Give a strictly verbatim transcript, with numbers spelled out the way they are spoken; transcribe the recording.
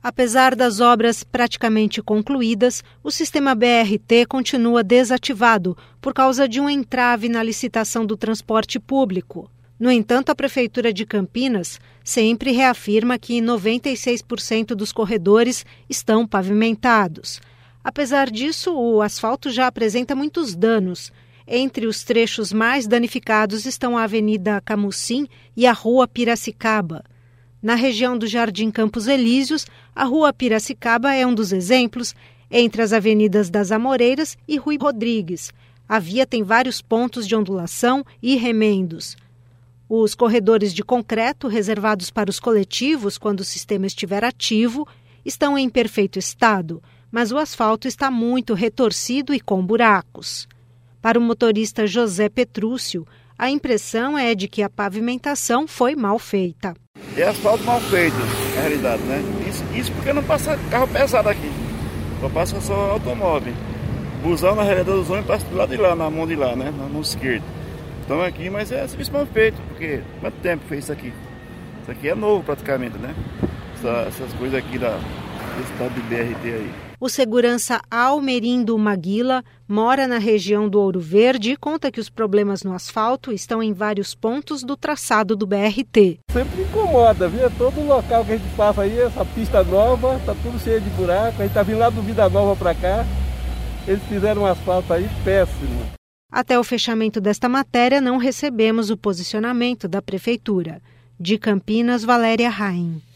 Apesar das obras praticamente concluídas, o sistema B R T continua desativado por causa de um entrave na licitação do transporte público. No entanto, a Prefeitura de Campinas sempre reafirma que noventa e seis por cento dos corredores estão pavimentados. Apesar disso, o asfalto já apresenta muitos danos. Entre os trechos mais danificados estão a Avenida Camucim e a Rua Piracicaba. Na região do Jardim Campos Elíseos, a Rua Piracicaba é um dos exemplos, entre as avenidas das Amoreiras e Rui Rodrigues. A via tem vários pontos de ondulação e remendos. Os corredores de concreto, reservados para os coletivos quando o sistema estiver ativo, estão em perfeito estado, mas o asfalto está muito retorcido e com buracos. Para o motorista José Petrúcio, a impressão é de que a pavimentação foi mal feita. É asfalto mal feito, na realidade, né? Isso, isso porque não passa carro pesado aqui, só passa só automóvel. Busão, na realidade, os ônibus passam do lado de lá, na mão de lá, né? Na mão esquerda. Estão aqui, mas é serviço mal feito, porque quanto tempo fez isso aqui? Isso aqui é novo praticamente, né? Essa, essas coisas aqui da, desse tal de B R T aí. O segurança Almerindo Maguila mora na região do Ouro Verde e conta que os problemas no asfalto estão em vários pontos do traçado do B R T. Sempre incomoda, viu? Todo local que a gente passa aí, essa pista nova, tá tudo cheio de buraco. A gente tá vindo lá do Vida Nova para cá, eles fizeram um asfalto aí péssimo. Até o fechamento desta matéria, não recebemos o posicionamento da Prefeitura. De Campinas, Valéria Raim.